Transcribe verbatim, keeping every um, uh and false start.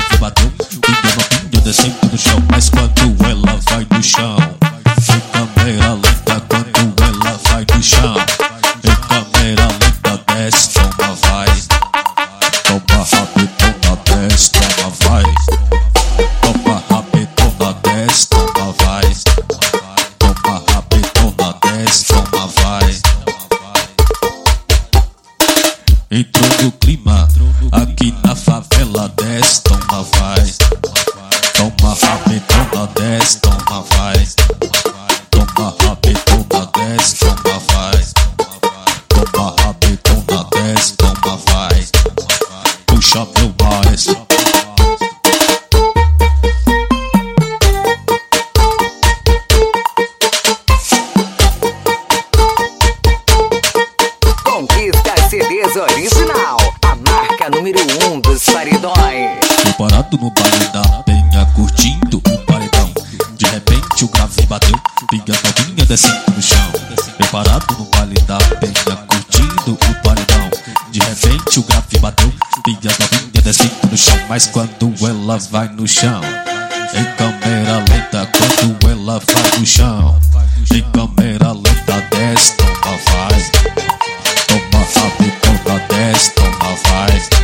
grave bateu, pinga novinha descendo no chão. Mas quando ela vai no chão, em câmera lenta, quando ela vai no chão, em câmera lenta desce, toma vai, toma rabetona desce, toma vai, toma rabetona desce, toma vai, toma rabetona desce, toma vai. Entrou no clima, aqui na favela desce, toma vai, toma rabetona desce, toma vai, toma rabetona desce, toma vai, toma rabetona desce, toma vai. Puxa meu maestro. Conquista C Ds original, a marca número um dos paredões. Tô parado no baile da penha, curtindo o paredão. De repente o grave bateu, pinga novinha descendo no chão. Eu parado no baile da penha, curtindo o paredão. De repente o grave bateu, pinga novinha descendo no chão. Mas quando ela vai no chão, em câmera lenta, quando ela vai no chão, em câmera lenta desce, toma vai, toma rabetona desce, toma vai.